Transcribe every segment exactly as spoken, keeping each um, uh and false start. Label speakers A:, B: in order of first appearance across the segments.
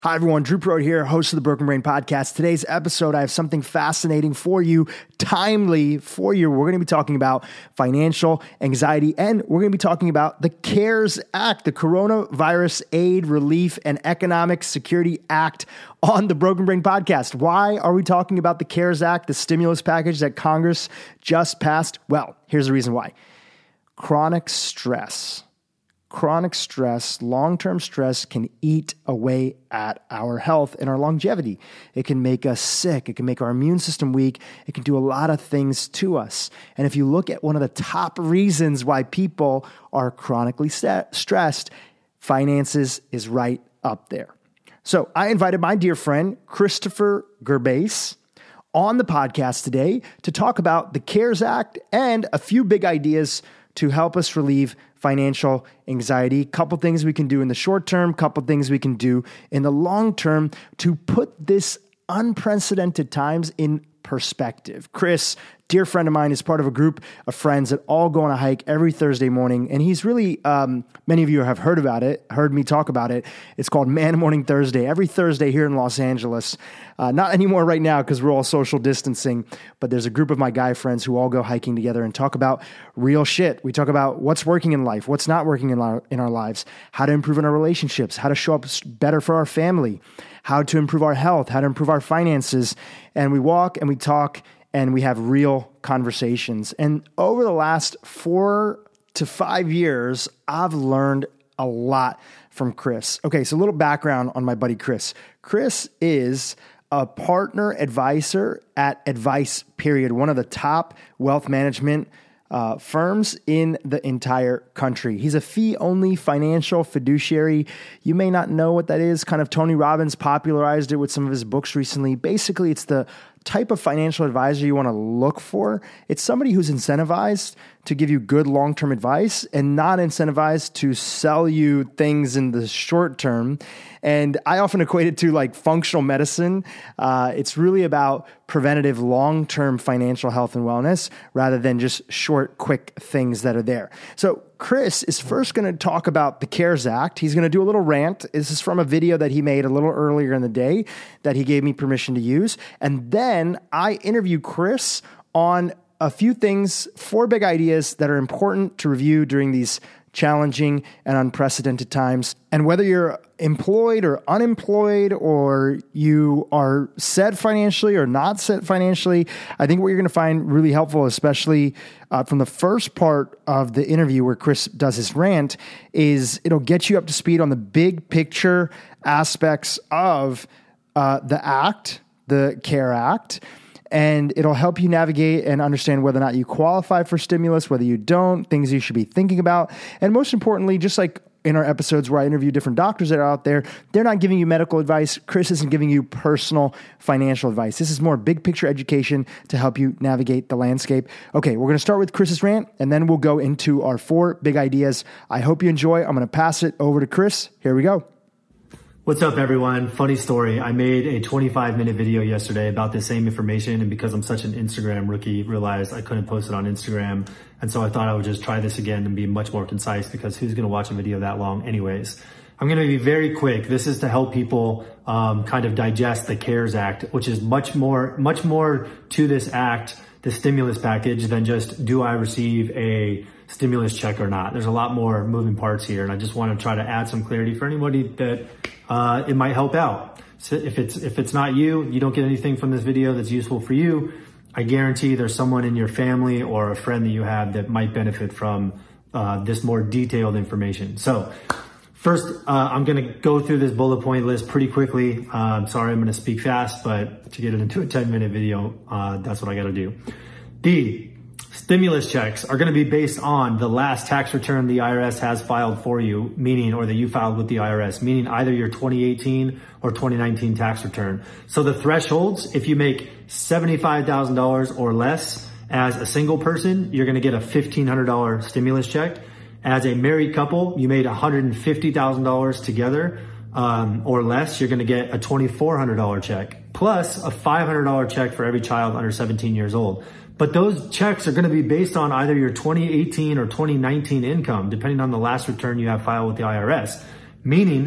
A: Hi everyone, Drew Prode here, host of the Broken Brain Podcast. Today's episode, I have something fascinating for you, timely for you. We're going to be talking about financial anxiety, and we're going to be talking about the CARES Act, the Coronavirus Aid, Relief, and Economic Security Act on the Broken Brain Podcast. Why are we talking about the CARES Act, the stimulus package that Congress just passed? Well, here's the reason why. Chronic stress. Chronic stress, long-term stress can eat away at our health and our longevity. It can make us sick. It can make our immune system weak. It can do a lot of things to us. And if you look at one of the top reasons why people are chronically st- stressed, finances is right up there. So I invited my dear friend, Christopher Gerbase, on the podcast today to talk about the CARES Act and a few big ideas to help us relieve financial anxiety. Couple things we can do in the short term, couple things we can do in the long term to put this unprecedented times in perspective. Chris, dear friend of mine, is part of a group of friends that all go on a hike every Thursday morning. And he's really, um, many of you have heard about it, heard me talk about it. It's called Man Morning Thursday, every Thursday here in Los Angeles. Uh, not anymore right now because we're all social distancing, but there's a group of my guy friends who all go hiking together and talk about real shit. We talk about what's working in life, what's not working in our, in our lives, how to improve in our relationships, how to show up better for our family, how to improve our health, how to improve our finances. And we walk and we talk and we have real conversations. And over the last four to five years, I've learned a lot from Chris. Okay, so a little background on my buddy Chris. Chris is a partner advisor at Advice Period, one of the top wealth management Uh, firms in the entire country. He's a fee-only financial fiduciary. You may not know what that is. Kind of Tony Robbins popularized it with some of his books recently. Basically, it's the type of financial advisor you want to look for. It's somebody who's incentivized to give you good long-term advice and not incentivized to sell you things in the short term. And I often equate it to like functional medicine. Uh, it's really about preventative long-term financial health and wellness rather than just short, quick things that are there. So Chris is first going to talk about the CARES Act. He's going to do a little rant. This is from a video that he made a little earlier in the day that he gave me permission to use. And then I interview Chris on a few things, four big ideas that are important to review during these challenging and unprecedented times. And whether you're employed or unemployed, or you are set financially or not set financially, I think what you're going to find really helpful, especially uh, from the first part of the interview where Chris does his rant, is it'll get you up to speed on the big picture aspects of uh, the act, the CARE Act. And it'll help you navigate and understand whether or not you qualify for stimulus, whether you don't, things you should be thinking about. And most importantly, just like in our episodes where I interview different doctors that are out there, they're not giving you medical advice. Chris isn't giving you personal financial advice. This is more big picture education to help you navigate the landscape. Okay, we're going to start with Chris's rant, and then we'll go into our four big ideas. I hope you enjoy. I'm going to pass it over to Chris. Here we go.
B: What's up, everyone? Funny story. I made a twenty-five minute video yesterday about the same information, and because I'm such an Instagram rookie, realized I couldn't post it on Instagram. And so I thought I would just try this again and be much more concise, because who's going to watch a video that long anyways? I'm going to be very quick. This is to help people um, kind of digest the CARES Act, which is much more, much more to this act, the stimulus package, than just, do I receive a stimulus check or not? There's a lot more moving parts here, and I just want to try to add some clarity for anybody that uh, it might help out. So if it's if it's not you, you don't get anything from this video that's useful for you, I guarantee there's someone in your family or a friend that you have that might benefit from uh, this more detailed information. So first, uh, I'm going to go through this bullet point list pretty quickly. Uh, I'm sorry, I'm going to speak fast, but to get it into a ten minute video, uh, that's what I got to do. The stimulus checks are going to be based on the last tax return the I R S has filed for you, meaning, or that you filed with the I R S, meaning either your twenty eighteen or twenty nineteen tax return. So the thresholds, if you make seventy-five thousand dollars or less as a single person, you're going to get a fifteen hundred dollars stimulus check. As a married couple, you made one hundred fifty thousand dollars together um, or less, you're going to get a twenty-four hundred dollars check, plus a five hundred dollars check for every child under seventeen years old. But those checks are going to be based on either your twenty eighteen or twenty nineteen income, depending on the last return you have filed with the I R S. Meaning,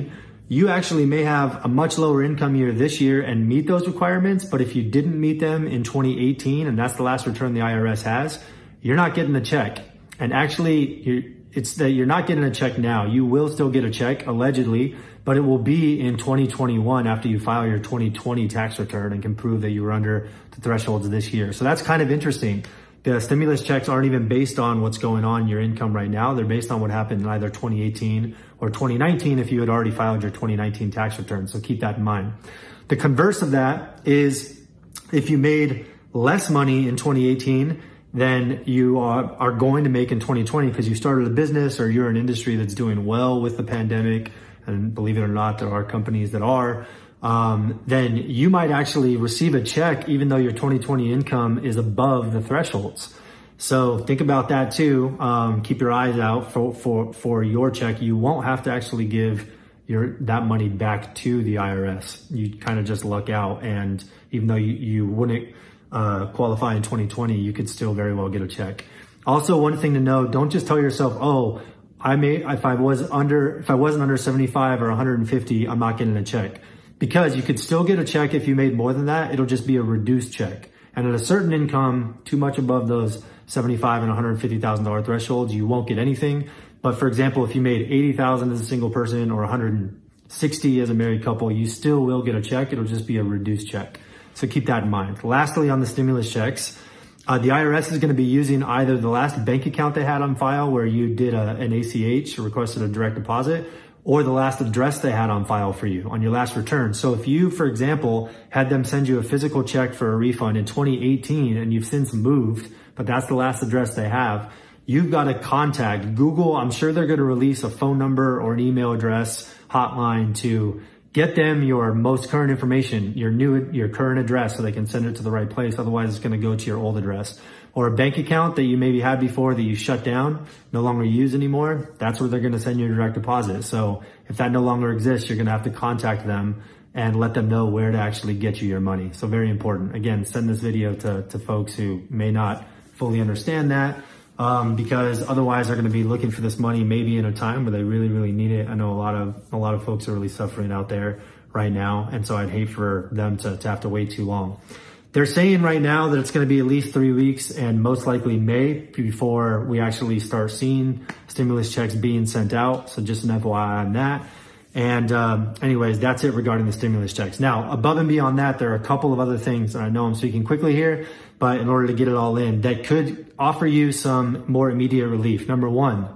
B: you actually may have a much lower income year this year and meet those requirements. But if you didn't meet them in twenty eighteen, and that's the last return the I R S has, you're not getting the check. And actually, you're, it's that you're not getting a check now. You will still get a check, allegedly, but it will be in twenty twenty-one after you file your twenty twenty tax return and can prove that you were under the thresholds this year. So that's kind of interesting. The stimulus checks aren't even based on what's going on in your income right now. They're based on what happened in either twenty eighteen or twenty nineteen if you had already filed your twenty nineteen tax return. So keep that in mind. The converse of that is if you made less money in twenty eighteen than you are, are going to make in twenty twenty because you started a business or you're an industry that's doing well with the pandemic, and believe it or not, there are companies that are, um, then you might actually receive a check even though your twenty twenty income is above the thresholds. So think about that too. Um, keep your eyes out for, for, for your check. You won't have to actually give your, that money back to the I R S. You kind of just luck out. And even though you, you wouldn't, uh, qualify in twenty twenty, you could still very well get a check. Also, one thing to know, don't just tell yourself, oh, I may, if I was under, if I wasn't under seventy-five or one hundred fifty, I'm not getting a check. Because you could still get a check if you made more than that. It'll just be a reduced check. And at a certain income, too much above those seventy-five and one hundred fifty thousand dollars thresholds, you won't get anything. But for example, if you made eighty thousand as a single person or one hundred sixty as a married couple, you still will get a check. It'll just be a reduced check. So keep that in mind. Lastly, on the stimulus checks, uh, the I R S is going to be using either the last bank account they had on file where you did a, an A C H, or requested a direct deposit, or the last address they had on file for you on your last return. So if you, for example, had them send you a physical check for a refund in twenty eighteen and you've since moved, but that's the last address they have, you've got to contact Google. I'm sure they're going to release a phone number or an email address hotline to get them your most current information, your new, your current address, so they can send it to the right place. Otherwise, it's going to go to your old address. Or a bank account that you maybe had before that you shut down, no longer use anymore. That's where they're going to send you a direct deposit. So if that no longer exists, you're going to have to contact them and let them know where to actually get you your money. So very important. Again, send this video to, to folks who may not fully understand that, um, because otherwise they're going to be looking for this money maybe in a time where they really, really need it. I know a lot of, a lot of folks are really suffering out there right now. And so I'd hate for them to, to have to wait too long. They're saying right now that it's going to be at least three weeks and most likely May before we actually start seeing stimulus checks being sent out. So just an F Y I on that. And um, anyways, that's it regarding the stimulus checks. Now, above and beyond that, there are a couple of other things, and I know I'm speaking quickly here, but in order to get it all in, that could offer you some more immediate relief. Number one,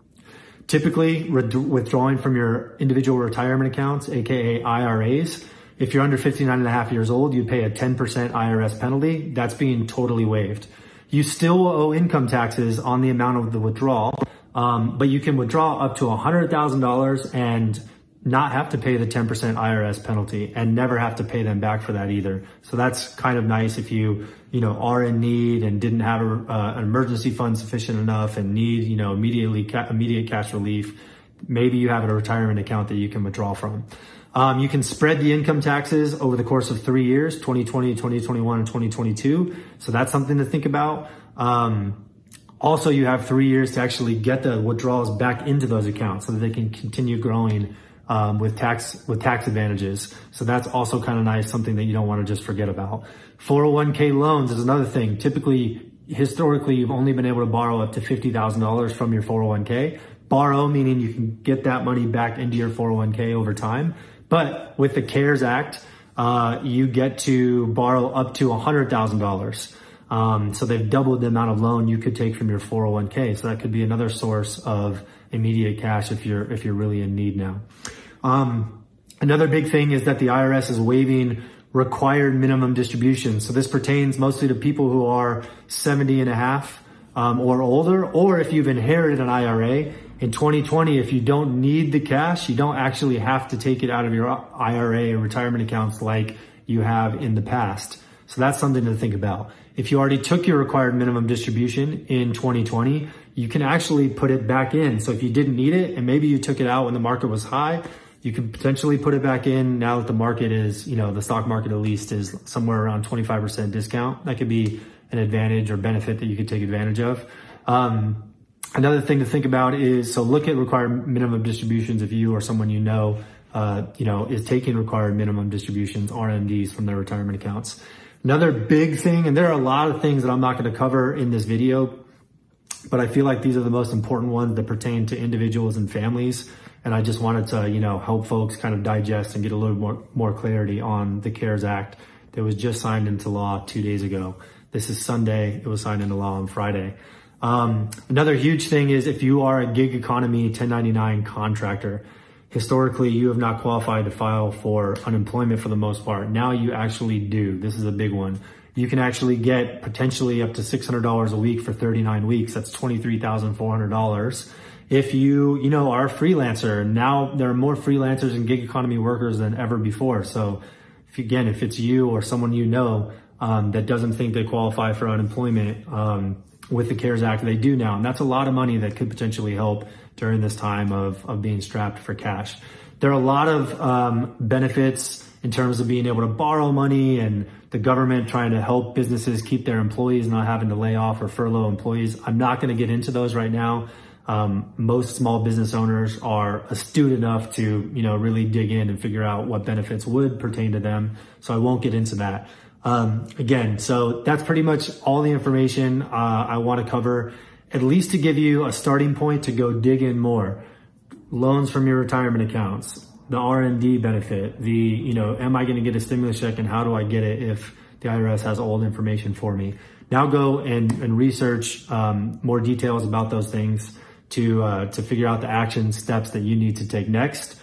B: typically withdrawing from your individual retirement accounts, aka I R As. If you're under fifty-nine and a half years old, you pay a ten percent I R S penalty. That's being totally waived. You still owe income taxes on the amount of the withdrawal, um, but you can withdraw up to one hundred thousand dollars and not have to pay the ten percent I R S penalty and never have to pay them back for that either. So that's kind of nice if you, you know, are in need and didn't have a, uh, an emergency fund sufficient enough and need, you know, immediately, ca- immediate cash relief. Maybe you have a retirement account that you can withdraw from. Um, you can spread the income taxes over the course of three years, twenty twenty, twenty twenty-one, and twenty twenty-two. So that's something to think about. Um, also, you have three years to actually get the withdrawals back into those accounts so that they can continue growing um, with tax with tax advantages. So that's also kind of nice, something that you don't want to just forget about. four oh one k loans is another thing. Typically, historically, you've only been able to borrow up to fifty thousand dollars from your four oh one k. Borrow, meaning you can get that money back into your four oh one k over time. But with the CARES Act, uh, you get to borrow up to one hundred thousand dollars. Um, so they've doubled the amount of loan you could take from your four oh one k. So that could be another source of immediate cash if you're, if you're really in need now. Um, another big thing is that the I R S is waiving required minimum distributions. So this pertains mostly to people who are seventy and a half, um, or older, or if you've inherited an I R A. In twenty twenty, if you don't need the cash, you don't actually have to take it out of your I R A or retirement accounts like you have in the past. So that's something to think about. If you already took your required minimum distribution in twenty twenty, you can actually put it back in. So if you didn't need it and maybe you took it out when the market was high, you can potentially put it back in now that the market is, you know, the stock market at least is somewhere around twenty-five percent discount. That could be an advantage or benefit that you could take advantage of. Um, Another thing to think about is, so look at required minimum distributions if you or someone you know uh, you know, is taking required minimum distributions, R M Ds, from their retirement accounts. Another big thing, and there are a lot of things that I'm not going to cover in this video, but I feel like these are the most important ones that pertain to individuals and families. And I just wanted to, you know, help folks kind of digest and get a little more, more clarity on the CARES Act that was just signed into law two days ago. This is Sunday. It was signed into law on Friday. Um, another huge thing is if you are a gig economy ten ninety-nine contractor, historically you have not qualified to file for unemployment for the most part. Now you actually do. This is a big one. You can actually get potentially up to six hundred dollars a week for thirty-nine weeks. That's twenty-three thousand four hundred dollars. If you, you know, are a freelancer, now there are more freelancers and gig economy workers than ever before. So if, again, if it's you or someone you know um, that doesn't think they qualify for unemployment um, with the CARES Act, they do now. And that's a lot of money that could potentially help during this time of, of being strapped for cash. There are a lot of um, benefits in terms of being able to borrow money and the government trying to help businesses keep their employees, not having to lay off or furlough employees. I'm not going to get into those right now. Um, most small business owners are astute enough to, you know, really dig in and figure out what benefits would pertain to them. So I won't get into that. Um, again, so that's pretty much all the information uh, I want to cover, at least to give you a starting point to go dig in more. Loans from your retirement accounts, the R M D benefit, the, you know, am I going to get a stimulus check and how do I get it if the I R S has old information for me? Now go and, and research um, more details about those things to uh, to figure out the action steps that you need to take next.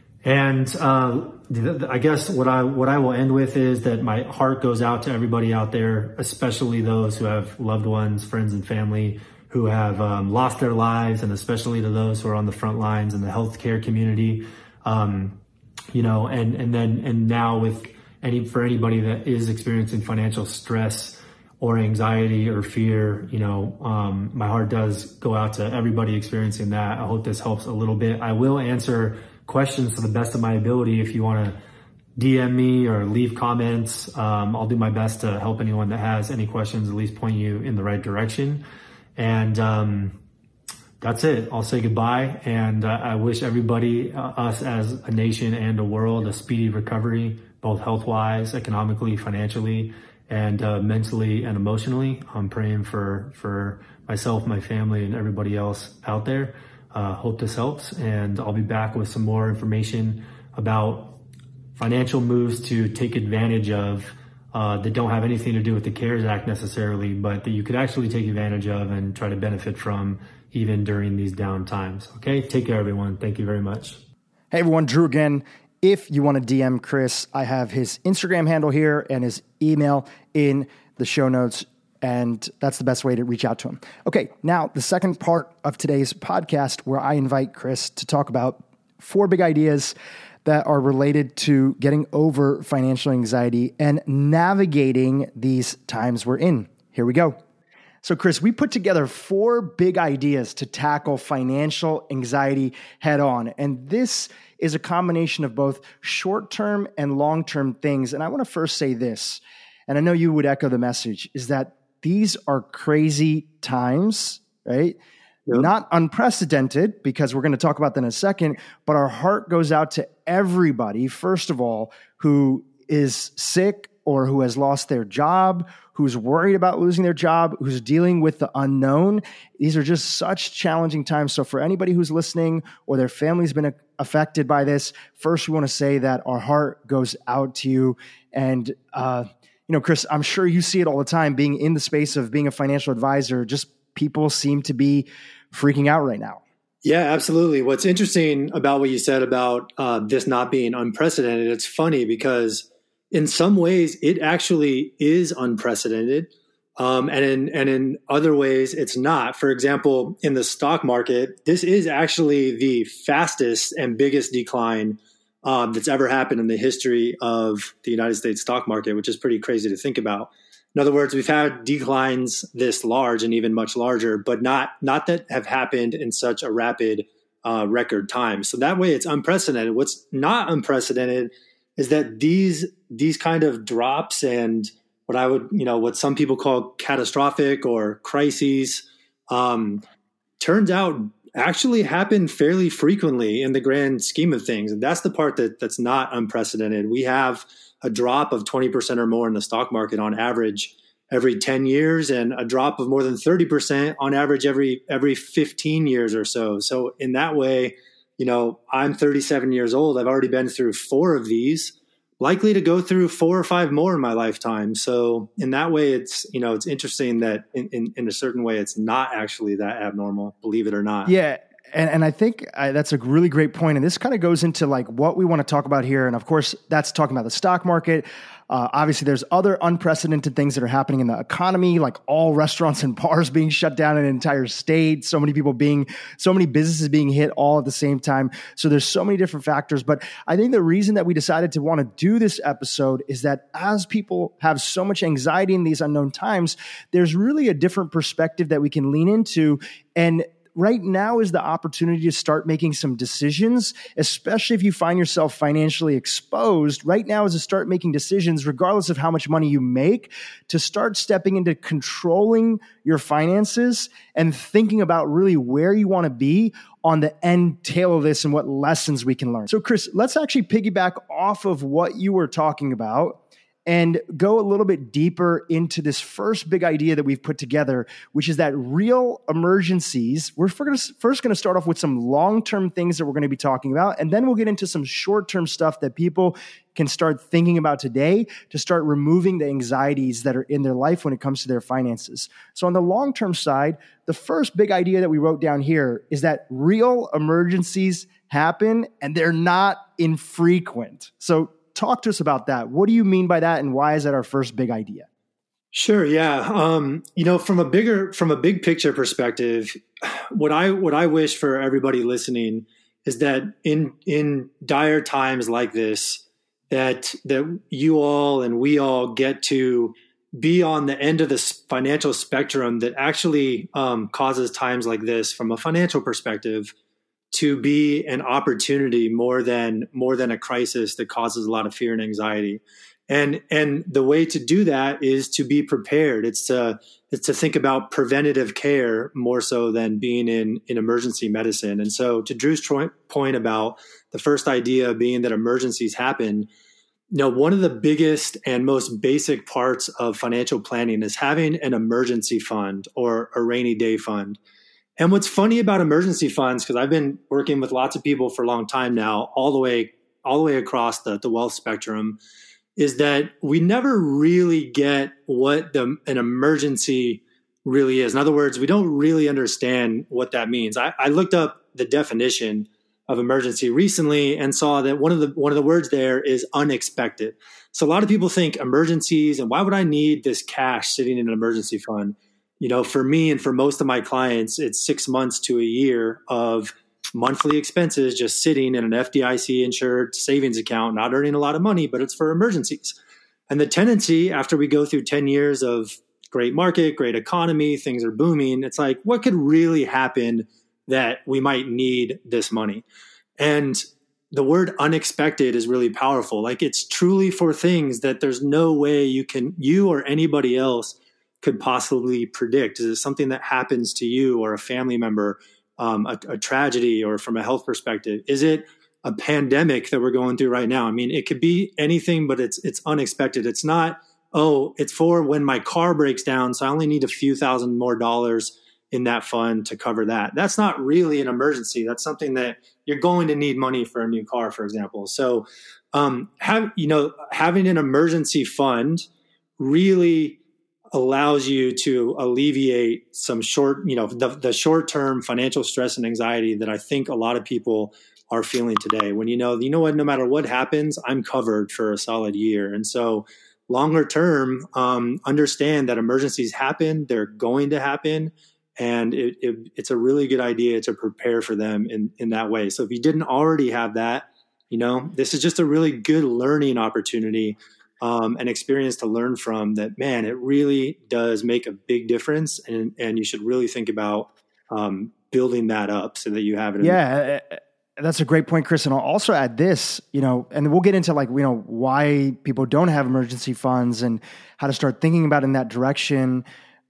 B: And uh, th- I guess what I what I will end with is that my heart goes out to everybody out there, especially those who have loved ones, friends, and family who have um, lost their lives, and especially to those who are on the front lines in the healthcare community. Um, you know, and and then and now with any for anybody that is experiencing financial stress or anxiety or fear, you know, um, my heart does go out to everybody experiencing that. I hope this helps a little bit. I will answer questions to the best of my ability. If you want to D M me or leave comments, um, I'll do my best to help anyone that has any questions, at least point you in the right direction. And um, that's it. I'll say goodbye. And uh, I wish everybody, uh, us as a nation and a world, a speedy recovery, both health-wise, economically, financially, and uh, mentally and emotionally. I'm praying for for myself, my family, and everybody else out there. Uh, hope this helps, and I'll be back with some more information about financial moves to take advantage of uh, that don't have anything to do with the CARES Act necessarily, but that you could actually take advantage of and try to benefit from even during these down times. Okay, take care, everyone. Thank you very much.
A: Hey, everyone, Drew again. If you want to D M Chris, I have his Instagram handle here and his email in the show notes, and that's the best way to reach out to him. Okay, now the second part of today's podcast, where I invite Chris to talk about four big ideas that are related to getting over financial anxiety and navigating these times we're in. Here we go. So, Chris, we put together four big ideas to tackle financial anxiety head on, and this is a combination of both short-term and long-term things. And I want to first say this, and I know you would echo the message, is that these are crazy times, right? Yep. Not unprecedented, because we're going to talk about that in a second, but our heart goes out to everybody, first of all, who is sick or who has lost their job, who's worried about losing their job, who's dealing with the unknown. These are just such challenging times. So for anybody who's listening or their family's been affected by this, first we want to say that our heart goes out to you. And, uh, you know, Chris, I'm sure you see it all the time, being in the space of being a financial advisor, just people seem to be freaking out right now.
C: Yeah, absolutely. What's interesting about what you said about uh, this not being unprecedented, it's funny because in some ways, it actually is unprecedented, um, and in and in other ways, it's not. For example, in the stock market, this is actually the fastest and biggest decline um, that's ever happened in the history of the United States stock market, which is pretty crazy to think about. In other words, we've had declines this large and even much larger, but not not that have happened in such a rapid uh, record time. So that way, it's unprecedented. What's not unprecedented is that these these kind of drops and what I would, you know, what some people call catastrophic or crises, um, turns out actually happen fairly frequently in the grand scheme of things. And that's the part that that's not unprecedented. We have a drop of twenty percent or more in the stock market on average every ten years, and a drop of more than thirty percent on average every every fifteen years or so. So in that way, you know, I'm thirty-seven years old. I've already been through four of these, likely to go through four or five more in my lifetime. So in that way, it's, you know, it's interesting that in, in, in a certain way, it's not actually that abnormal, believe it or not.
A: Yeah. And, and I think uh, that's a really great point. And this kind of goes into like what we want to talk about here. And of course, that's talking about the stock market. Uh, obviously, there's other unprecedented things that are happening in the economy, like all restaurants and bars being shut down in an entire state, so many people being, so many businesses being hit all at the same time. So there's so many different factors. But I think the reason that we decided to want to do this episode is that as people have so much anxiety in these unknown times, there's really a different perspective that we can lean into. And right now is the opportunity to start making some decisions, especially if you find yourself financially exposed. Right now is to start making decisions, regardless of how much money you make, to start stepping into controlling your finances and thinking about really where you want to be on the end tail of this and what lessons we can learn. So Chris, let's actually piggyback off of what you were talking about and go a little bit deeper into this first big idea that we've put together, which is that real emergencies. We're first going to start off with some long-term things that we're going to be talking about, and then we'll get into some short-term stuff that people can start thinking about today to start removing the anxieties that are in their life when it comes to their finances. So on the long-term side, the first big idea that we wrote down here is that real emergencies happen and they're not infrequent. So talk to us about that. What do you mean by that, and why is that our first big idea?
C: Sure. Yeah. Um, you know, from a bigger, from a big picture perspective, what I what I wish for everybody listening is that in in dire times like this, that that you all and we all get to be on the end of the financial spectrum that actually um, causes times like this, from a financial perspective, to be an opportunity more than more than a crisis that causes a lot of fear and anxiety. And and the way to do that is to be prepared. It's to it's to think about preventative care more so than being in, in emergency medicine. And so to Drew's point about the first idea being that emergencies happen, you know, one of the biggest and most basic parts of financial planning is having an emergency fund or a rainy day fund. And what's funny about emergency funds, because I've been working with lots of people for a long time now, all the way, all the way across the, the wealth spectrum, is that we never really get what the, an emergency really is. In other words, we don't really understand what that means. I, I looked up the definition of emergency recently and saw that one of the one of the words there is unexpected. So a lot of people think emergencies, and why would I need this cash sitting in an emergency fund? You know, for me and for most of my clients, it's six months to a year of monthly expenses just sitting in an F D I C insured savings account, not earning a lot of money, but it's for emergencies. And the tendency after we go through ten years of great market, great economy, things are booming, it's like, what could really happen that we might need this money? And the word unexpected is really powerful. Like, it's truly for things that there's no way you can, you or anybody else could possibly predict. Is it something that happens to you or a family member, um, a, a tragedy, or from a health perspective? Is it a pandemic that we're going through right now? I mean, it could be anything, but it's it's unexpected. It's not, oh, it's for when my car breaks down, so I only need a few thousand more dollars in that fund to cover that. That's not really an emergency. That's something that you're going to need money for a new car, for example. So, um, have you know, having an emergency fund really allows you to alleviate some short, you know, the, the short-term financial stress and anxiety that I think a lot of people are feeling today. When you know, you know what, no matter what happens, I'm covered for a solid year. And so longer term, um, understand that emergencies happen, they're going to happen. And it, it, it's a really good idea to prepare for them in, in that way. So if you didn't already have that, you know, this is just a really good learning opportunity, um, an experience to learn from that, man, it really does make a big difference. And, and you should really think about um, building that up so that you have it.
A: Yeah, that's a great point, Chris. And I'll also add this, you know, and we'll get into like, you know, why people don't have emergency funds and how to start thinking about it in that direction.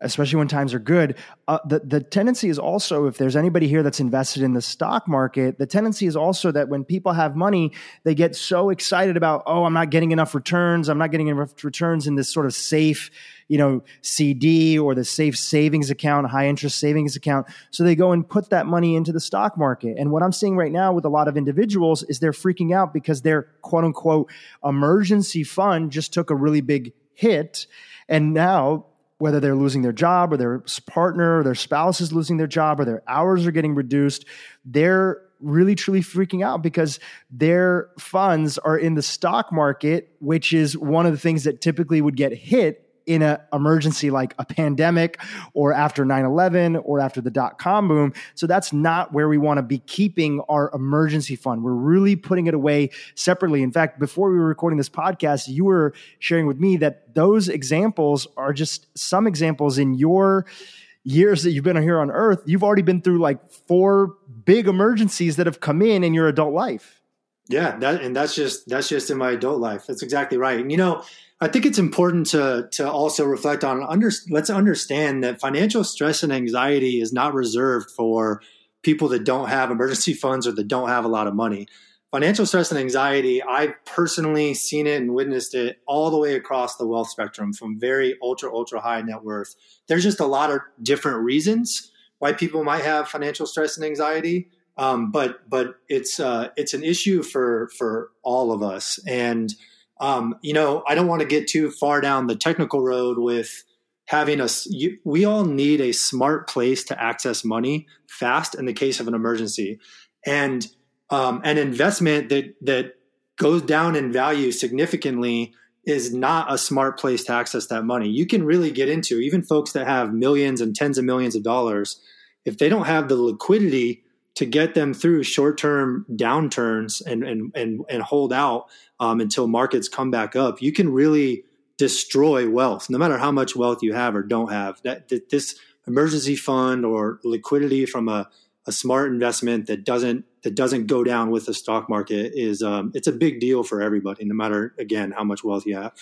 A: especially when times are good. Uh, the, the tendency is also, if there's anybody here that's invested in the stock market, the tendency is also that when people have money, they get so excited about, oh, I'm not getting enough returns. I'm not getting enough returns in this sort of safe, you know, C D or the safe savings account, high interest savings account. So they go and put that money into the stock market. And what I'm seeing right now with a lot of individuals is they're freaking out because their quote unquote emergency fund just took a really big hit. And now, whether they're losing their job or their partner or their spouse is losing their job or their hours are getting reduced, they're really, truly freaking out because their funds are in the stock market, which is one of the things that typically would get hit in an emergency like a pandemic or after nine eleven or after the dot-com boom. So that's not where we want to be keeping our emergency fund. We're really putting it away separately. In fact, before we were recording this podcast, you were sharing with me that those examples are just some examples in your years that you've been here on earth. You've already been through like four big emergencies that have come in in your adult life.
C: Yeah. That, and that's just, that's just in my adult life. That's exactly right. And, you know, I think it's important to to also reflect on, under, let's understand that financial stress and anxiety is not reserved for people that don't have emergency funds or that don't have a lot of money. Financial stress and anxiety, I've personally seen it and witnessed it all the way across the wealth spectrum, from very ultra, ultra high net worth. There's just a lot of different reasons why people might have financial stress and anxiety, um, but but it's uh, it's an issue for for all of us. And Um, you know, I don't want to get too far down the technical road with having a, you, we all need a smart place to access money fast in the case of an emergency. And um, an investment that, that goes down in value significantly is not a smart place to access that money. You can really get into, even folks that have millions and tens of millions of dollars, if they don't have the liquidity to get them through short-term downturns and and and, and hold out um, until markets come back up, you can really destroy wealth, no matter how much wealth you have or don't have. That, that this emergency fund or liquidity from a, a smart investment that doesn't that doesn't go down with the stock market is um, it's a big deal for everybody, no matter again how much wealth you have.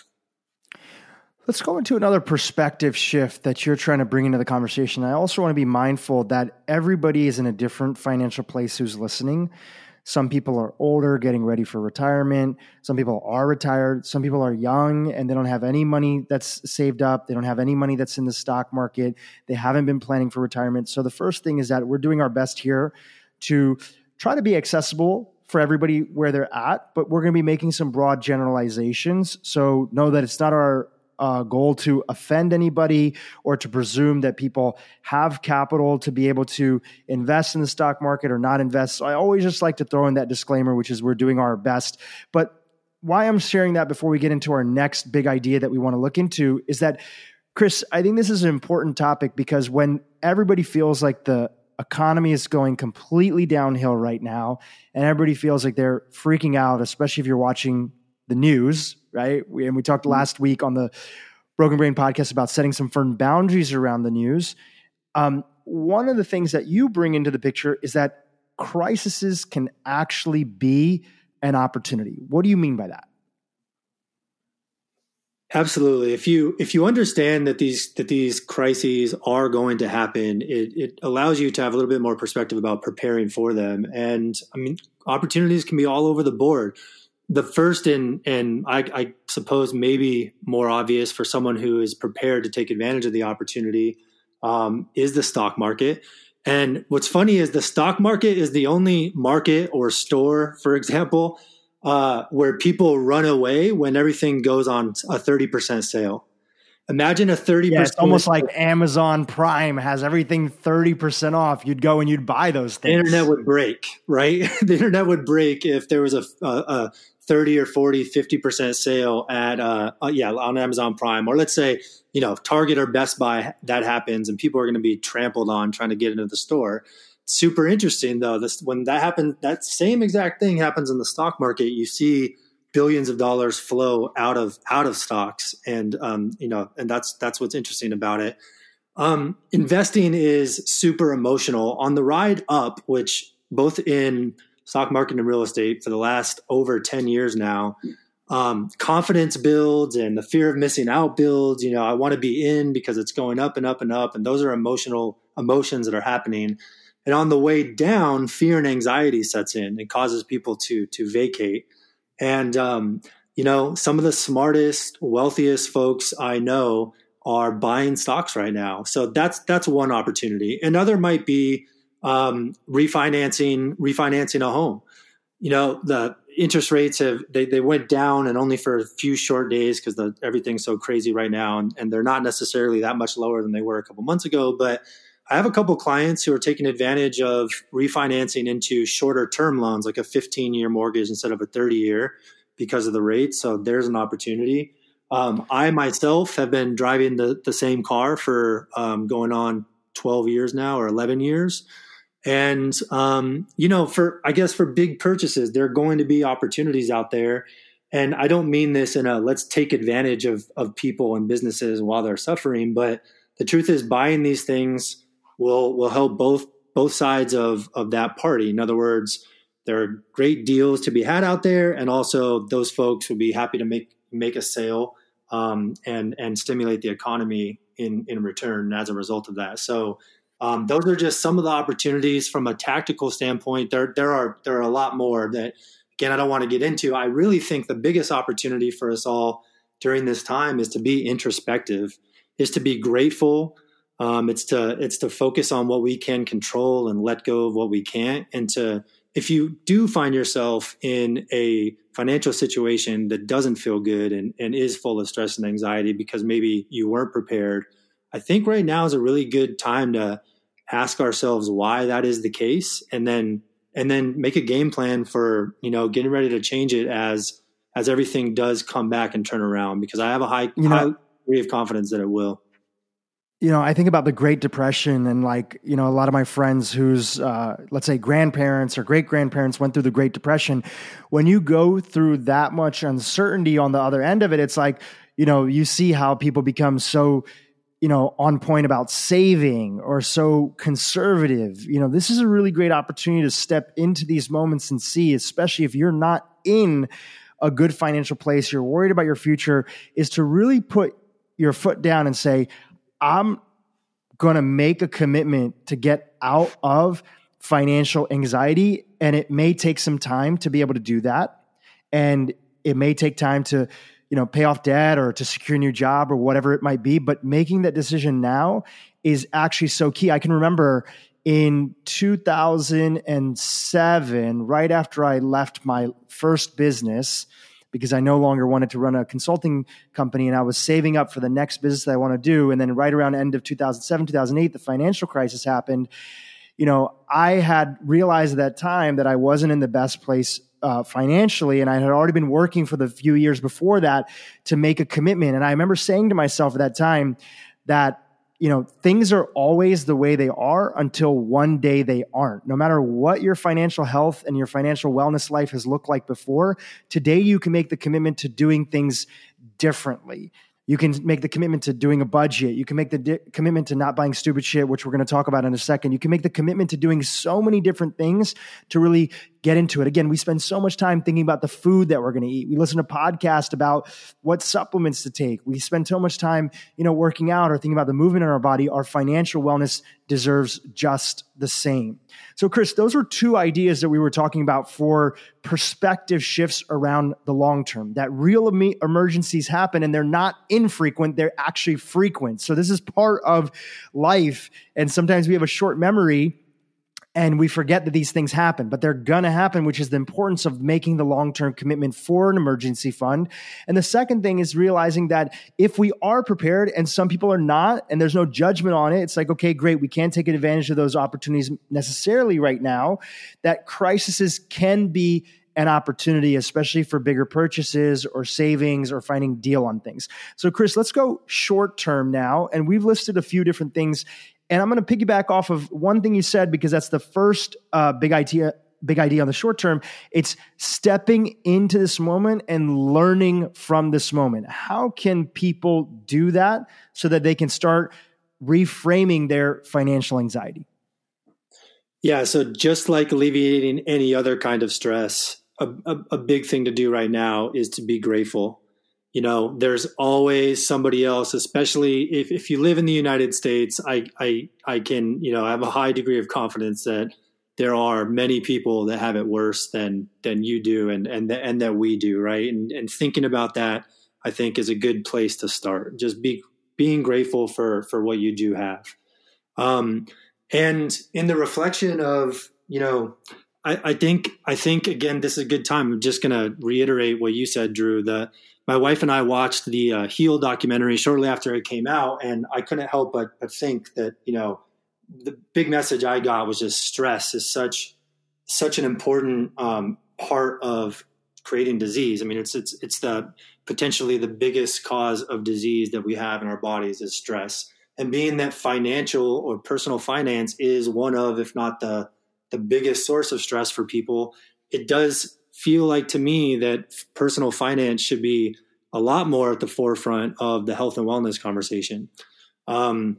A: Let's go into another perspective shift that you're trying to bring into the conversation. I also want to be mindful that everybody is in a different financial place who's listening. Some people are older, getting ready for retirement. Some people are retired. Some people are young and they don't have any money that's saved up. They don't have any money that's in the stock market. They haven't been planning for retirement. So the first thing is that we're doing our best here to try to be accessible for everybody where they're at, but we're going to be making some broad generalizations. So know that it's not our Uh, goal to offend anybody or to presume that people have capital to be able to invest in the stock market or not invest. So I always just like to throw in that disclaimer, which is we're doing our best. But why I'm sharing that before we get into our next big idea that we want to look into is that, Chris, I think this is an important topic because when everybody feels like the economy is going completely downhill right now and everybody feels like they're freaking out, especially if you're watching the news, right? We, and we talked last week on the Broken Brain podcast about setting some firm boundaries around the news. Um, one of the things that you bring into the picture is that crises can actually be an opportunity. What do you mean by that?
C: Absolutely. If you if you understand that these that these crises are going to happen, it, it allows you to have a little bit more perspective about preparing for them. And I mean, opportunities can be all over the board. The first and and I, I suppose maybe more obvious for someone who is prepared to take advantage of the opportunity um, is the stock market. And what's funny is the stock market is the only market or store, for example, uh, where people run away when everything goes on a thirty percent sale. Imagine a thirty percent.
A: Yeah, it's almost like Amazon Prime has everything thirty percent off. You'd go and you'd buy those things.
C: The internet would break, right? The internet would break if there was a, a, a thirty or forty, fifty percent sale at, uh, uh, yeah, on Amazon Prime. Or let's say, you know, Target or Best Buy, that happens and people are going to be trampled on trying to get into the store. Super interesting though. This, when that happens, that same exact thing happens in the stock market. You see billions of dollars flow out of out of stocks, and um, you know, and that's that's what's interesting about it. Um, investing is super emotional. On the ride up, which both in stock market and real estate for the last over ten years now, um, confidence builds and the fear of missing out builds. You know, I want to be in because it's going up and up and up. And those are emotional emotions that are happening. And on the way down, fear and anxiety sets in. It causes people to, to vacate. And, um, you know, some of the smartest, wealthiest folks I know are buying stocks right now. So that's, that's one opportunity. Another might be, um, refinancing, refinancing a home. You know, the interest rates have, they, they went down and only for a few short days because the everything's so crazy right now. And, and they're not necessarily that much lower than they were a couple months ago. But I have a couple clients who are taking advantage of refinancing into shorter term loans, like a fifteen year mortgage instead of a thirty year because of the rates. So there's an opportunity. Um, I myself have been driving the, the same car for um, going on twelve years now or eleven years. And, um, you know, for, I guess for big purchases, there are going to be opportunities out there. And I don't mean this in a, let's take advantage of, of people and businesses while they're suffering. But the truth is buying these things will, will help both, both sides of, of that party. In other words, there are great deals to be had out there. And also those folks will be happy to make, make a sale, um, and, and stimulate the economy in, in return as a result of that. So, Um, those are just some of the opportunities from a tactical standpoint. There, there are there are a lot more that, again, I don't want to get into. I really think the biggest opportunity for us all during this time is to be introspective, is to be grateful. Um, it's to it's to focus on what we can control and let go of what we can't. And to, if you do find yourself in a financial situation that doesn't feel good and, and is full of stress and anxiety because maybe you weren't prepared, I think right now is a really good time to ask ourselves why that is the case, and then and then make a game plan for, you know, getting ready to change it as as everything does come back and turn around, because I have a high, you know, high degree of confidence that it will.
A: You know, I think about the Great Depression and, like, you know, a lot of my friends whose, uh, let's say, grandparents or great grandparents went through the Great Depression. When you go through that much uncertainty on the other end of it, it's like, you know, you see how people become so, you know, on point about saving or so conservative. You know, this is a really great opportunity to step into these moments and see, especially if you're not in a good financial place, you're worried about your future, is to really put your foot down and say, I'm going to make a commitment to get out of financial anxiety. And it may take some time to be able to do that. And it may take time to, you know, pay off debt or to secure a new job or whatever it might be. But making that decision now is actually so key. I can remember in two thousand seven, right after I left my first business, because I no longer wanted to run a consulting company and I was saving up for the next business that I want to do. And then right around the end of two thousand seven, two thousand eight, the financial crisis happened. You know, I had realized at that time that I wasn't in the best place Uh, financially. And I had already been working for the few years before that to make a commitment. And I remember saying to myself at that time that, you know, things are always the way they are until one day they aren't. No matter what your financial health and your financial wellness life has looked like before, today you can make the commitment to doing things differently. You can make the commitment to doing a budget. You can make the di- commitment to not buying stupid shit, which we're going to talk about in a second. You can make the commitment to doing so many different things to really get into it. Again, we spend so much time thinking about the food that we're going to eat. We listen to podcasts about what supplements to take. We spend so much time, you know, working out or thinking about the movement in our body. Our financial wellness deserves just the same. So, Chris, those are two ideas that we were talking about for perspective shifts around the long term. That real em- emergencies happen and they're not infrequent, they're actually frequent. So this is part of life. And sometimes we have a short memory and we forget that these things happen, but they're going to happen, which is the importance of making the long-term commitment for an emergency fund. And the second thing is realizing that if we are prepared, and some people are not, and there's no judgment on it, it's like, okay, great, we can't take advantage of those opportunities necessarily right now, that crises can be an opportunity, especially for bigger purchases or savings or finding deal on things. So Chris, let's go short term now. And we've listed a few different things. And I'm going to piggyback off of one thing you said, because that's the first uh, big idea, big idea on the short term. It's stepping into this moment and learning from this moment. How can people do that so that they can start reframing their financial anxiety?
C: Yeah. So just like alleviating any other kind of stress, a, a, a big thing to do right now is to be grateful. You know, there's always somebody else, especially if, if you live in the United States. I, I, I can, you know, have a high degree of confidence that there are many people that have it worse than, than you do and, and, and that we do. Right. And, and thinking about that, I think, is a good place to start. Just be, being grateful for, for what you do have. Um, and in the reflection of, you know, I, I think, I think again, this is a good time. I'm just going to reiterate what you said, Drew. The, my wife and I watched the uh, Heal documentary shortly after it came out, and I couldn't help but, but think that, you know, the big message I got was just stress is such, such an important um, part of creating disease. I mean, it's, it's, it's the potentially the biggest cause of disease that we have in our bodies is stress. And being that financial or personal finance is one of, if not the, the biggest source of stress for people, it does feel like to me that personal finance should be a lot more at the forefront of the health and wellness conversation. Um,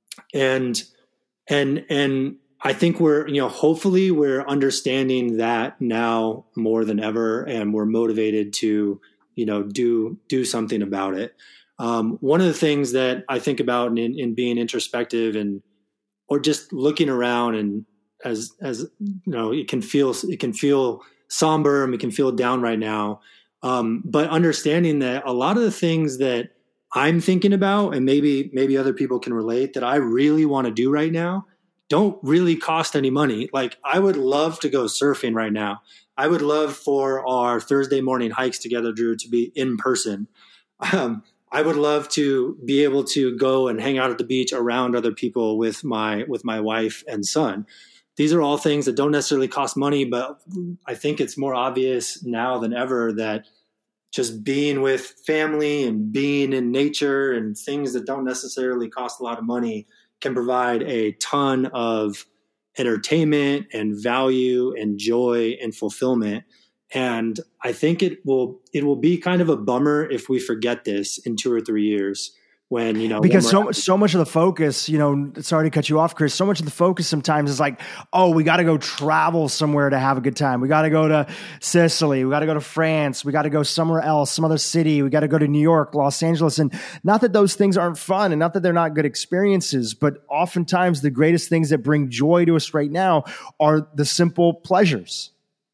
C: and, and, and I think we're, you know, hopefully we're understanding that now more than ever, and we're motivated to, you know, do, do something about it. Um, one of the things that I think about in, in being introspective and, or just looking around, and as, as, you know, it can feel, it can feel somber and it can feel down right now. Um, but understanding that a lot of the things that I'm thinking about, and maybe, maybe other people can relate, that I really want to do right now don't really cost any money. Like, I would love to go surfing right now. I would love for our Thursday morning hikes together, Drew, to be in person. Um, I would love to be able to go and hang out at the beach around other people with my, with my wife and son. These are all things that don't necessarily cost money, but I think it's more obvious now than ever that just being with family and being in nature and things that don't necessarily cost a lot of money can provide a ton of entertainment and value and joy and fulfillment. And I think it will, it will be kind of a bummer if we forget this in two or three years. When, you know,
A: because so much, so much of the focus, you know, sorry to cut you off, Chris, so much of the focus sometimes is like, oh, we got to go travel somewhere to have a good time. We got to go to Sicily. We got to go to France. We got to go somewhere else, some other city. We got to go to New York, Los Angeles. And not that those things aren't fun and not that they're not good experiences, but oftentimes the greatest things that bring joy to us right now are the simple pleasures.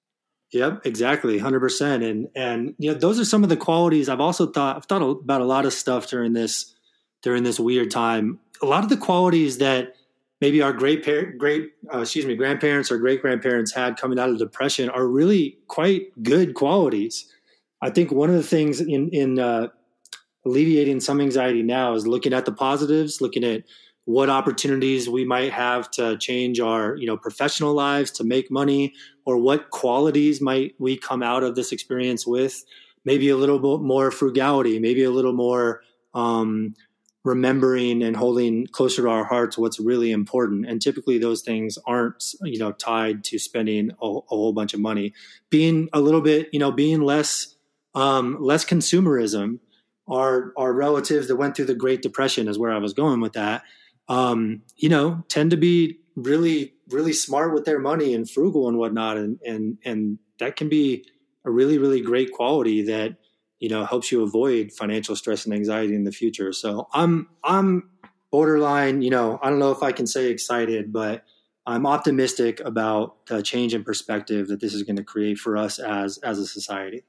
C: Yep, exactly. one hundred percent. And, and, you know, those are some of the qualities I've also thought, I've thought about a lot of stuff during this, during this weird time. A lot of the qualities that maybe our great, par- great, uh, excuse me, grandparents or great grandparents had coming out of depression are really quite good qualities. I think one of the things in, in, uh, alleviating some anxiety now is looking at the positives, looking at what opportunities we might have to change our, you know, professional lives, to make money, or what qualities might we come out of this experience with. Maybe a little bit more frugality, maybe a little more, um, remembering and holding closer to our hearts what's really important. And typically those things aren't, you know, tied to spending a, a whole bunch of money. Being a little bit, you know, being less, um, less consumerism. Our, our relatives that went through the Great Depression is where I was going with that. Um, you know, tend to be really, really smart with their money and frugal and whatnot. And, and, and that can be a really, really great quality that, you know, helps you avoid financial stress and anxiety in the future. So I'm, I'm borderline, you know, I don't know if I can say excited, but I'm optimistic about the change in perspective that this is going to create for us as, as a society.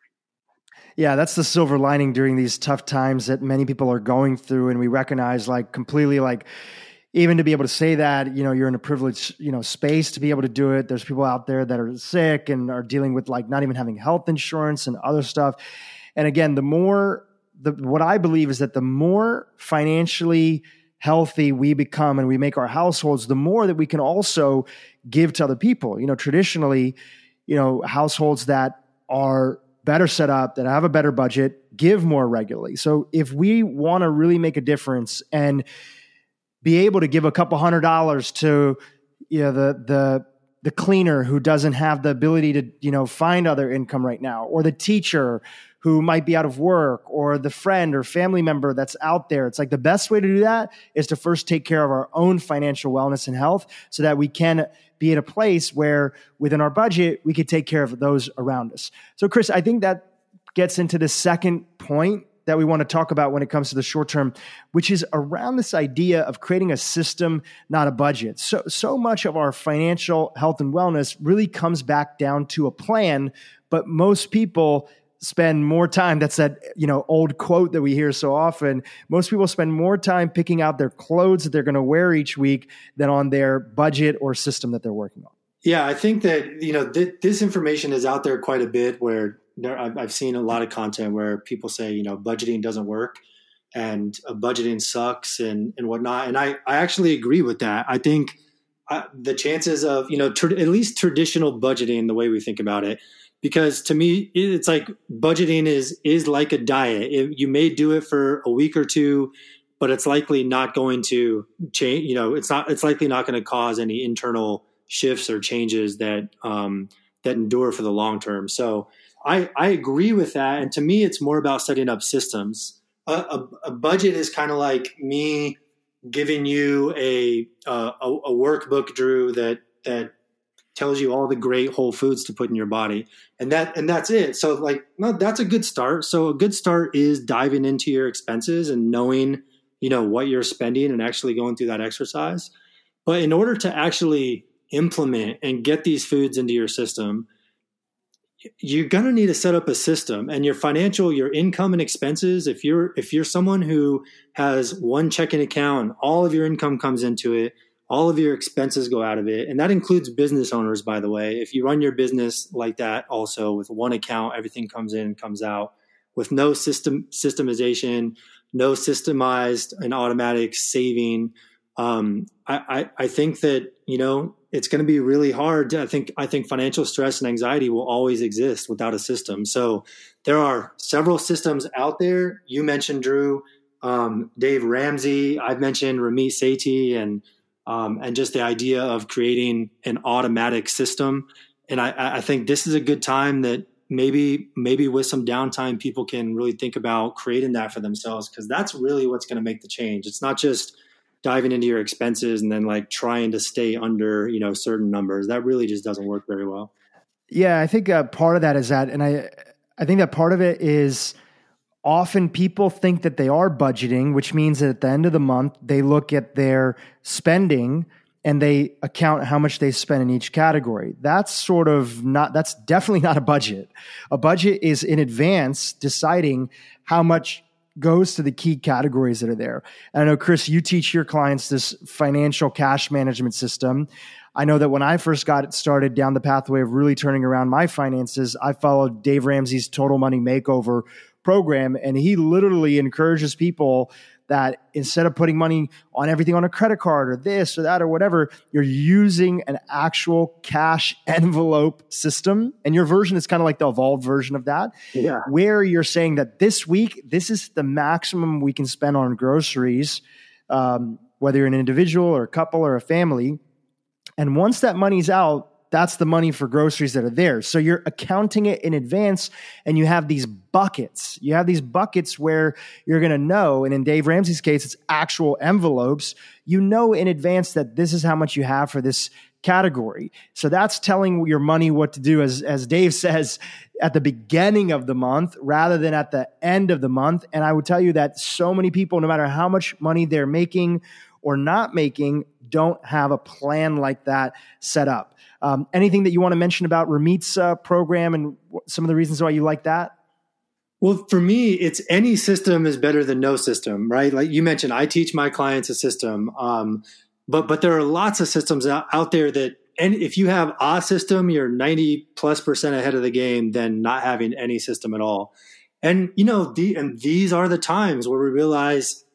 A: Yeah, that's the silver lining during these tough times that many people are going through. And we recognize, like, completely, like, even to be able to say that, you know, you're in a privileged, you know, space to be able to do it. There's people out there that are sick and are dealing with, like, not even having health insurance and other stuff. And again, the more, the what I believe is that the more financially healthy we become and we make our households, the more that we can also give to other people. You know, traditionally, you know, households that are better set up, that have a better budget, give more regularly. So if we want to really make a difference and be able to give a couple hundred dollars to, you know, the, the, the cleaner who doesn't have the ability to, you know, find other income right now, or the teacher who might be out of work, or the friend or family member that's out there. It's like the best way to do that is to first take care of our own financial wellness and health so that we can be in a place where within our budget, we could take care of those around us. So Chris, I think that gets into the second point that we want to talk about when it comes to the short term, which is around this idea of creating a system, not a budget. So, so much of our financial health and wellness really comes back down to a plan, but most people spend more time. That's that, you know, old quote that we hear so often. Most people spend more time picking out their clothes that they're going to wear each week than on their budget or system that they're working on.
C: Yeah, I think that, you know, th- this information is out there quite a bit where there, I've, I've seen a lot of content where people say, you know, budgeting doesn't work and uh, budgeting sucks and, and whatnot. And I, I actually agree with that. I think uh, the chances of, you know, tr- at least traditional budgeting, the way we think about it, because to me, it's like budgeting is is like a diet. It, you may do it for a week or two, but it's likely not going to change. You know, it's not. It's likely not going to cause any internal shifts or changes that um, that endure for the long term. So I, I agree with that. And to me, it's more about setting up systems. A, a, a budget is kind of like me giving you a, uh, a a workbook, Drew, that that. tells you all the great whole foods to put in your body. And that, and that's it. So like, no, that's a good start. So a good start is diving into your expenses and knowing, you know, what you're spending and actually going through that exercise. But in order to actually implement and get these foods into your system, you're going to need to set up a system. And your financial, your income and expenses, if you're, if you're someone who has one checking account, all of your income comes into it, all of your expenses go out of it. And that includes business owners, by the way. If you run your business like that, also with one account, everything comes in and comes out with no system systemization, no systemized and automatic saving. Um, I, I, I think that, you know, it's going to be really hard. To, I think, I think financial stress and anxiety will always exist without a system. So there are several systems out there. You mentioned, Drew, um, Dave Ramsey. I've mentioned Ramit Sethi and, Um, and just the idea of creating an automatic system. And I, I think this is a good time that maybe, maybe with some downtime, people can really think about creating that for themselves, because that's really what's going to make the change. It's not just diving into your expenses and then like trying to stay under, you know, certain numbers. That really just doesn't work very well.
A: Yeah, I think uh, part of that is that, and I, I think that part of it is often people think that they are budgeting, which means that at the end of the month, they look at their spending and they account how much they spend in each category. That's sort of not, that's definitely not a budget. A budget is in advance deciding how much goes to the key categories that are there. And I know, Chris, you teach your clients this financial cash management system. I know that when I first got started down the pathway of really turning around my finances, I followed Dave Ramsey's Total Money Makeover program. And he literally encourages people that instead of putting money on everything on a credit card or this or that or whatever, you're using an actual cash envelope system. And your version is kind of like the evolved version of that,
C: yeah,
A: where you're saying that this week, this is the maximum we can spend on groceries, um, whether you're an individual or a couple or a family. And once that money's out, that's the money for groceries that are there. So you're accounting it in advance and you have these buckets. You have these buckets where you're going to know, and in Dave Ramsey's case, it's actual envelopes. You know in advance that this is how much you have for this category. So that's telling your money what to do, as, as Dave says, at the beginning of the month rather than at the end of the month. And I would tell you that so many people, no matter how much money they're making or not making, don't have a plan like that set up. Um, anything that you want to mention about Ramit's uh, program and some of the reasons why you like that?
C: Well, for me, it's any system is better than no system, right? Like you mentioned, I teach my clients a system, um, but but there are lots of systems out, out there that, and if you have a system, you're ninety plus percent ahead of the game than not having any system at all. And you know, the and these are the times where we realize,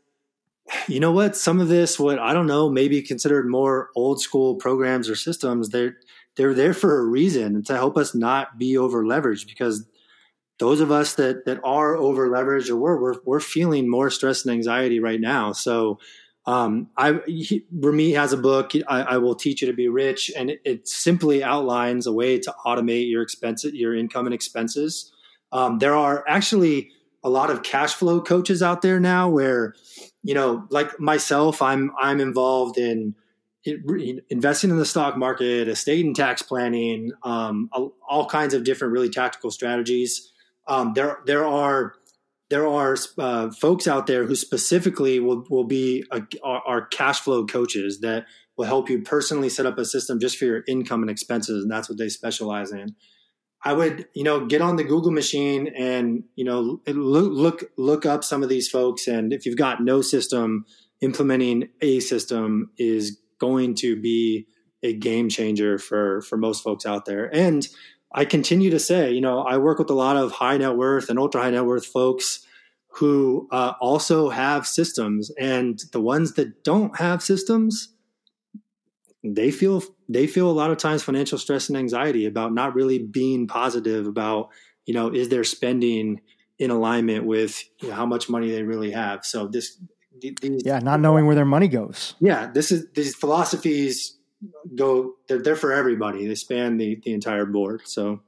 C: you know what, some of this, what I don't know, maybe considered more old school programs or systems, they're they're there for a reason, to help us not be over leveraged, because those of us that that are over leveraged, or we're, we're we're feeling more stress and anxiety right now. So um, I he, Ramit has a book, I, I Will Teach You to Be Rich, and it, it simply outlines a way to automate your expenses, your income and expenses. Um, there are actually a lot of cash flow coaches out there now where, you know, like myself, I'm, I'm involved in it, investing in the stock market, estate and tax planning, um, all, all kinds of different really tactical strategies. Um, there, there are, there are uh, folks out there who specifically will, will be a, are, are cash flow coaches that will help you personally set up a system just for your income and expenses. And that's what they specialize in. I would, you know, get on the Google machine and, you know, look, look, look up some of these folks. And if you've got no system, implementing a system is going to be a game changer for, for most folks out there. And I continue to say, you know, I work with a lot of high net worth and ultra high net worth folks who uh, also have systems, and the ones that don't have systems, they feel they feel a lot of times financial stress and anxiety about not really being positive about, you know, is their spending in alignment with, you know, how much money they really have. So this, these,
A: yeah, not knowing where their money goes.
C: Yeah, this is these philosophies go. They're they're for everybody. They span the the entire board. So,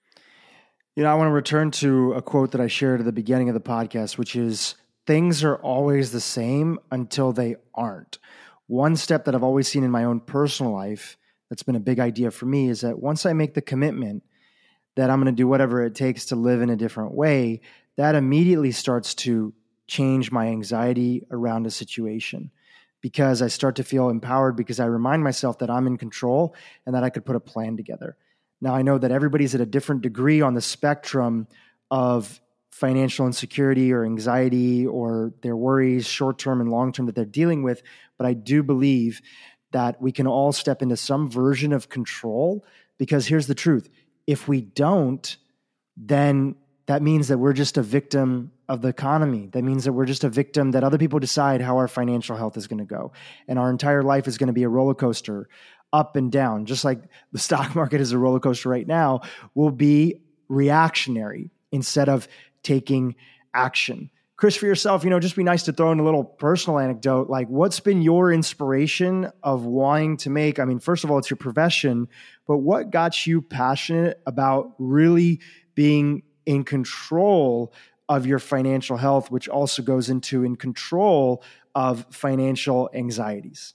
A: you know, I want to return to a quote that I shared at the beginning of the podcast, which is, "Things are always the same until they aren't." One step that I've always seen in my own personal life that's been a big idea for me is that once I make the commitment that I'm going to do whatever it takes to live in a different way, that immediately starts to change my anxiety around a situation, because I start to feel empowered because I remind myself that I'm in control and that I could put a plan together. Now, I know that everybody's at a different degree on the spectrum of financial insecurity or anxiety or their worries, short-term and long-term, that they're dealing with. But I do believe that we can all step into some version of control, because here's the truth. If we don't, then that means that we're just a victim of the economy. That means that we're just a victim that other people decide how our financial health is going to go. And our entire life is going to be a roller coaster, up and down. Just like the stock market is a roller coaster right now, we'll be reactionary instead of taking action. Chris, for yourself, you know, just be nice to throw in a little personal anecdote. Like, what's been your inspiration of wanting to make, I mean, first of all, it's your profession, but what got you passionate about really being in control of your financial health, which also goes into in control of financial anxieties?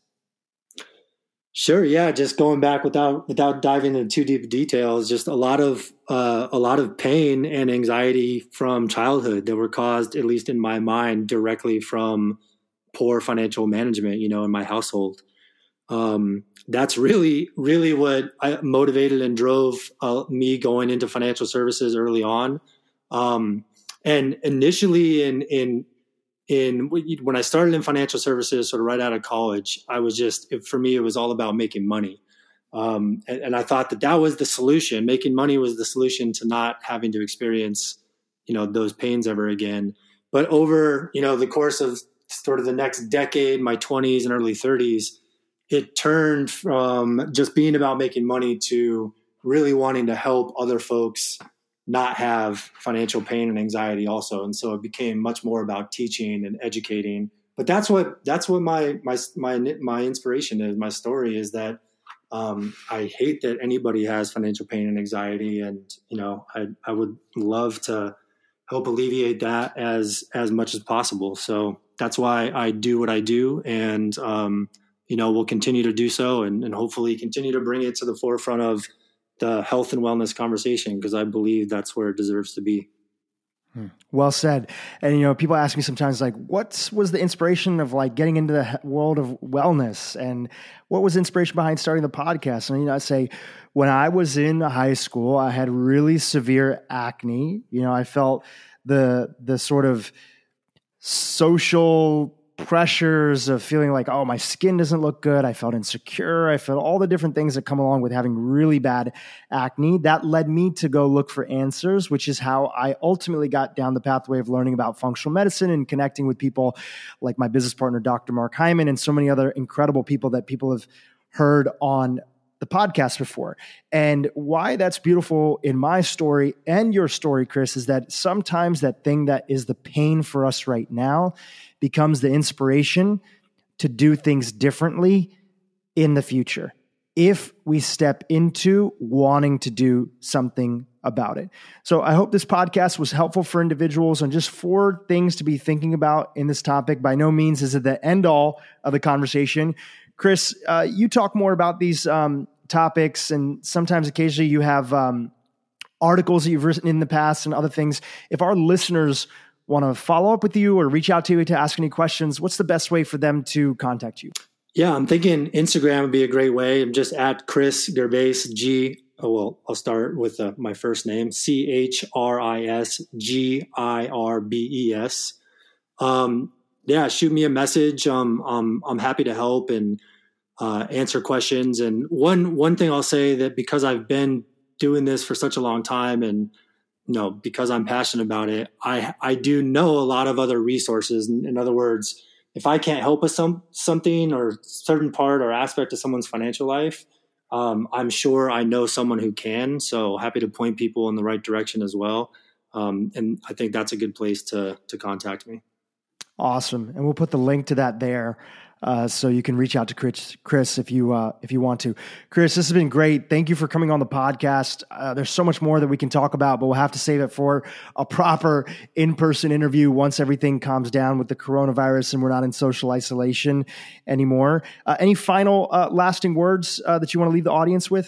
C: Sure. Yeah. Just going back without, without diving into too deep details, just a lot of, uh, a lot of pain and anxiety from childhood that were caused, at least in my mind, directly from poor financial management, you know, in my household. Um, that's really, really what I motivated and drove uh, me going into financial services early on. Um, and initially in, in, In when I started in financial services, sort of right out of college, I was just, for me, it was all about making money. Um, and, and I thought that that was the solution. Making money was the solution to not having to experience, you know, those pains ever again. But over, you know, the course of sort of the next decade, my twenties and early thirties, it turned from just being about making money to really wanting to help other folks not have financial pain and anxiety also. And so it became much more about teaching and educating. But that's what, that's what my, my, my, my inspiration is. My story is that um, I hate that anybody has financial pain and anxiety. And, you know, I, I would love to help alleviate that as, as much as possible. So that's why I do what I do. And, um, you know, we'll continue to do so and, and hopefully continue to bring it to the forefront of the health and wellness conversation, because I believe that's where it deserves to be.
A: Hmm. Well said. And, you know, people ask me sometimes, like, what was the inspiration of like getting into the world of wellness, and what was the inspiration behind starting the podcast? And, you know, I say, when I was in high school, I had really severe acne. You know, I felt the, the sort of social pressures of feeling like, oh, my skin doesn't look good. I felt insecure. I felt all the different things that come along with having really bad acne. That led me to go look for answers, which is how I ultimately got down the pathway of learning about functional medicine and connecting with people like my business partner, Doctor Mark Hyman, and so many other incredible people that people have heard on the podcast before. And why that's beautiful in my story and your story, Chris, is that sometimes that thing that is the pain for us right now becomes the inspiration to do things differently in the future, if we step into wanting to do something about it. So I hope this podcast was helpful for individuals and just four things to be thinking about in this topic. By no means is it the end all of the conversation. Chris, uh, you talk more about these um, topics, and sometimes occasionally you have um, articles that you've written in the past and other things. If our listeners want to follow up with you or reach out to you to ask any questions, what's the best way for them to contact you?
C: Yeah, I'm thinking Instagram would be a great way. I'm just at Chris Gerbes, G. Oh, well, I'll start with uh, my first name, C H R I S G I R B E S. Um, yeah, shoot me a message. Um, I'm, I'm happy to help and uh, answer questions. And one one thing I'll say that because I've been doing this for such a long time, and you know, because I'm passionate about it, I I do know a lot of other resources. In, in other words, if I can't help with some something or certain part or aspect of someone's financial life, um, I'm sure I know someone who can. So happy to point people in the right direction as well. Um, and I think that's a good place to to contact me.
A: Awesome. And we'll put the link to that there. Uh, so you can reach out to Chris, Chris if you uh, if you want to. Chris, this has been great. Thank you for coming on the podcast. Uh, there's so much more that we can talk about, but we'll have to save it for a proper in-person interview once everything calms down with the coronavirus and we're not in social isolation anymore. Uh, any final uh, lasting words uh, that you want to leave the audience with?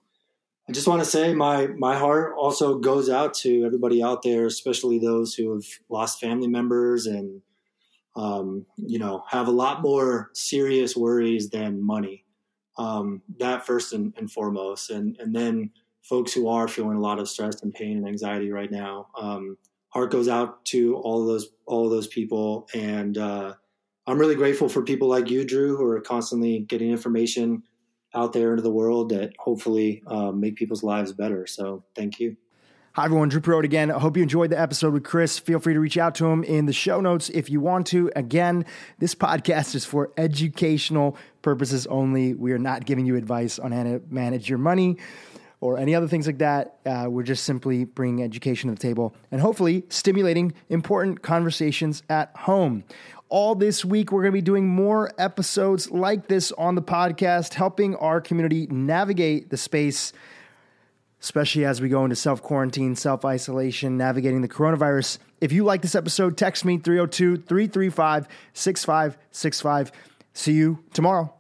C: I just want to say my my heart also goes out to everybody out there, especially those who have lost family members and Um, you know, have a lot more serious worries than money. Um, that first and, and foremost. And, and then folks who are feeling a lot of stress and pain and anxiety right now. Um, heart goes out to all of those, all of those people. And uh, I'm really grateful for people like you, Drew, who are constantly getting information out there into the world that hopefully uh, make people's lives better. So thank you.
A: Hi, everyone. Drew Perot again. I hope you enjoyed the episode with Chris. Feel free to reach out to him in the show notes if you want to. Again, this podcast is for educational purposes only. We are not giving you advice on how to manage your money or any other things like that. Uh, we're just simply bringing education to the table and hopefully stimulating important conversations at home. All this week, we're going to be doing more episodes like this on the podcast, helping our community navigate the space, especially as we go into self-quarantine, self-isolation, navigating the coronavirus. If you like this episode, text me three oh two, three three five, six five six five. See you tomorrow.